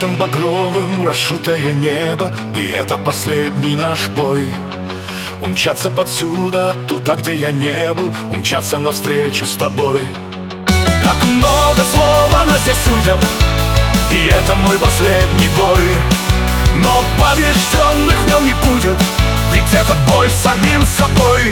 Рассветом багровым расшитое небо, и это последний наш бой. Умчаться подсюда, туда, где я не был, умчаться навстречу с тобой. Так много сломано здесь судеб, и это мой последний бой. Но побежденных в нем не будет, ведь этот бой с самим собой.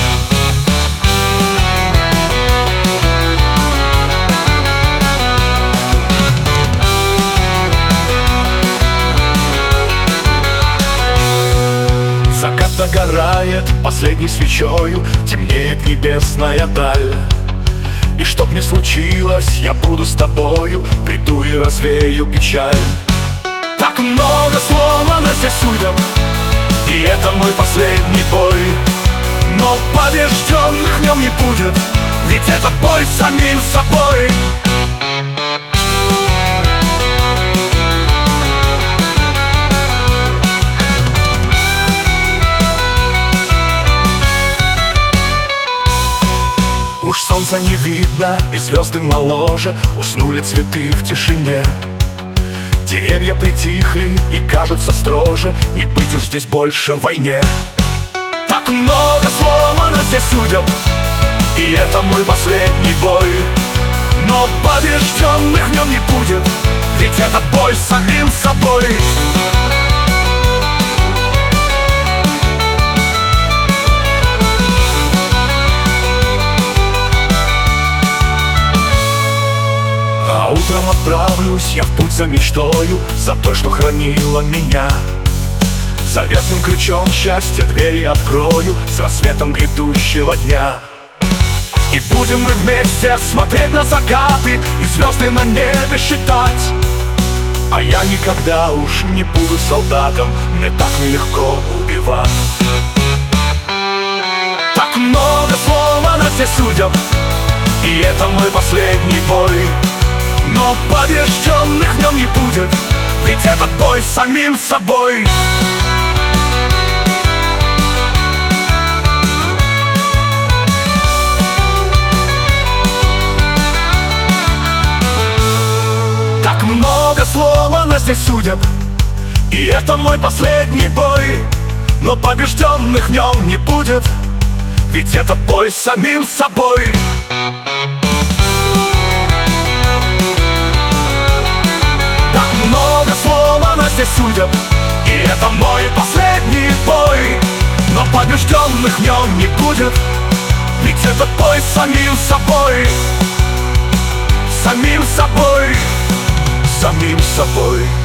Закат догорает последней свечою, темнеет небесная даль. И чтоб не случилось, я буду с тобою, приду и развею печаль. Так много сломано здесь судеб, и это мой последний бой. Но побежденных в нем не будет, ведь этот бой с самим собой. Уж солнца не видно, и звезды моложе, уснули цветы в тишине. Деревья притихли и кажутся строже, не быть уж здесь больше в войне. Так много сломано здесь судеб, и это мой последний бой. Но побежденных в нем не будет, ведь этот бой с самим собой. А утром отправлюсь я в путь за мечтою, за той, что хранила меня. Заветным ключом счастья двери открою с рассветом грядущего дня. И будем мы вместе смотреть на закаты и звезды на небе считать. А я никогда уж не буду солдатом, мне так нелегко убивать. Так много сломано здесь судеб, и это мой последний бой. Но побежденных в нем не будет, ведь этот бой с самим собой. Так много сломано здесь судеб, и это мой последний бой. Но побежденных в нем не будет, ведь это бой с самим собой. Здесь судеб, и это мой последний бой. Но побежденных в нем не будет, ведь этот бой с самим собой. Самим собой, самим собой.